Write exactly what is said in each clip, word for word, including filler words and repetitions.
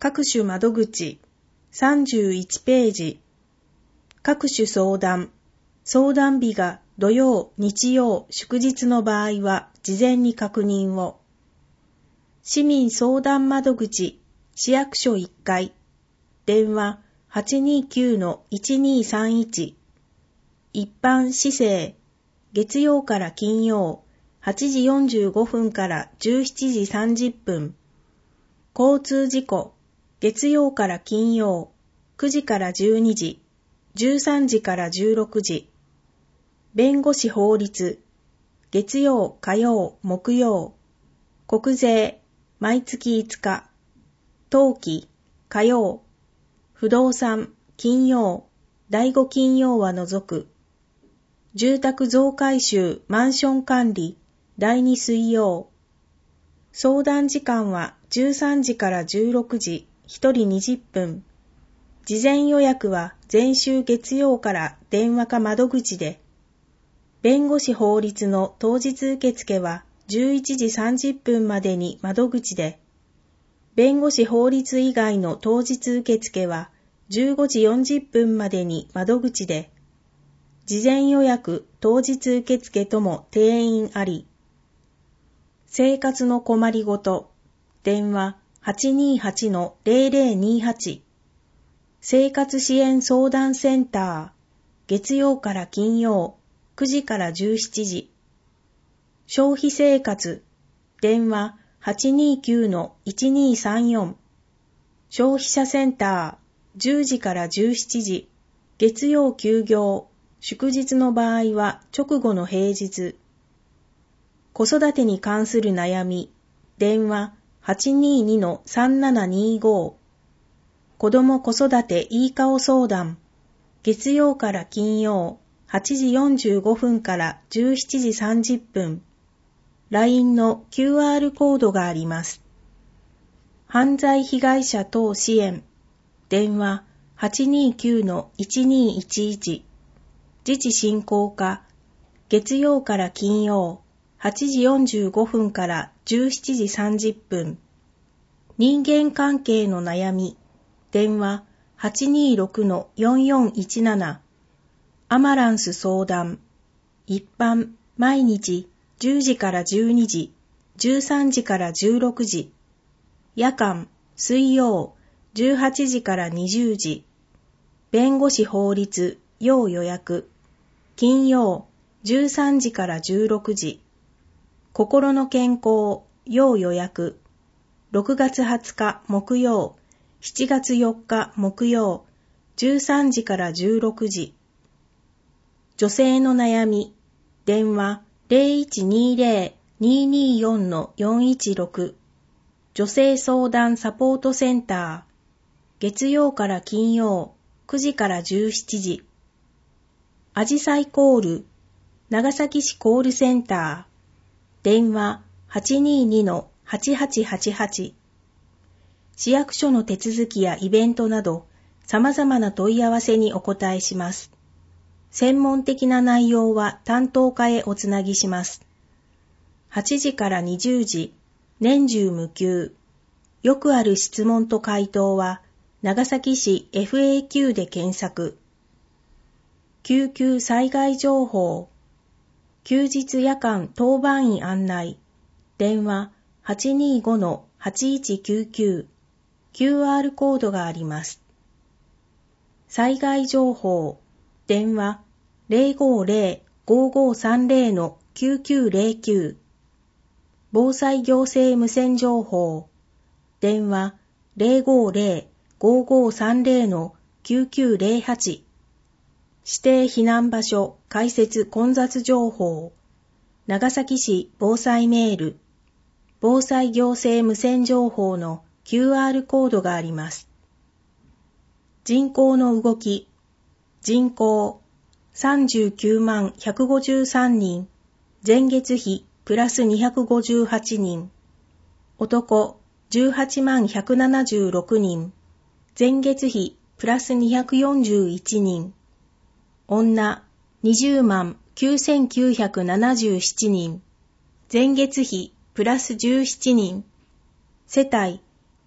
各種窓口さんじゅういちページ。各種相談。相談日が土曜、日曜、祝日の場合は事前に確認を。市民相談窓口、市役所いっかい。電話 はちにーきゅうのいちにーさんいち。一般市政。月曜から金曜、はちじよんじゅうごふんからじゅうしちじさんじゅっぷん。交通事故。月曜から金曜、くじからじゅうにじ、じゅうさんじからじゅうろくじ。弁護士法律。月曜、火曜、木曜。国税。毎月いつか。登記。火曜。不動産。金曜。だいご金曜は除く。住宅増改修、マンション管理。だいに水曜。相談時間はじゅうさんじからじゅうろくじ。ひとりにじゅっぷん。事前予約は前週月曜から電話か窓口で。弁護士法律の当日受付はじゅういちじさんじゅっぷんまでに窓口で。弁護士法律以外の当日受付はじゅうごじよんじゅっぷんまでに窓口で。事前予約、当日受付とも定員あり。生活の困りごと。電話はちにーはちのゼロゼロにーはち。生活支援相談センター。月曜から金曜、くじからじゅうしちじ。消費生活。電話はちにーきゅうのいちにーさんよん。消費者センター。じゅうじからじゅうしちじ。月曜休業。祝日の場合は直後の平日。子育てに関する悩み。電話はちにーにのさんななにーご。子ども子育ていい顔相談。月曜から金曜、はちじよんじゅうごふんからじゅうしちじさんじゅっぷん。ライン の キューアール コードがあります。犯罪被害者等支援。電話はちにーきゅうのいちにーいちいち。自治進行課。月曜から金曜、はちじよんじゅうごふんからじゅうしちじさんじゅっぷん。人間関係の悩み。電話はちにーろくのよんよんいちなな。アマランス相談。一般、毎日じゅうじからじゅうにじ、じゅうさんじからじゅうろくじ。夜間、水曜、じゅうはちじからにじゅうじ。弁護士法律、要予約。金曜、じゅうさんじからじゅうろくじ。心の健康、要予約。ろくがつはつか木曜、しちがつよっか木曜、じゅうさんじからじゅうろくじ。女性の悩み。電話ゼロいちにーゼロ にーにーよんのよんいちろく。女性相談サポートセンター。月曜から金曜、くじからじゅうしちじ。あじさいコール。長崎市コールセンター。電話はちにーにのはちはちはちはち。市役所の手続きやイベントなど、様々な問い合わせにお答えします。専門的な内容は担当課へおつなぎします。はちじからにじゅうじ、年中無休。よくある質問と回答は、長崎市 エフエーキュー で検索。救急災害情報。休日夜間当番員案内。電話はちにーごのはちいちきゅうきゅう。キューアール コードがあります。災害情報。電話ゼロごゼロ ごごさんゼロのきゅうきゅうゼロきゅう。防災行政無線情報。電話ゼロごゼロ ごごさんゼロのきゅうきゅうゼロはち。指定避難場所開設混雑情報。長崎市防災メール。防災行政無線情報の キューアール コードがあります。人口の動き。人口さんじゅうきゅうまんひゃくごじゅうさんにん。前月比プラスにひゃくごじゅうはちにん。男じゅうはちまんひゃくななじゅうろくにん。前月比プラスにひゃくよんじゅういちにん。女にじゅうまんきゅうせんきゅうひゃくななじゅうななにん。前月比プラスじゅうななにん。世帯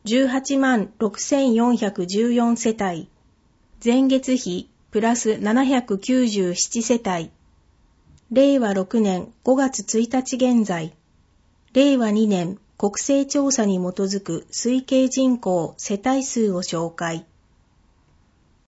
じゅうはちまんろくせんよんひゃくじゅうよん世帯、前月比プラスななひゃくきゅうじゅうなな世帯、れいわろくねんごがつついたち現在、れいわにねん国勢調査に基づく推計人口世帯数を紹介。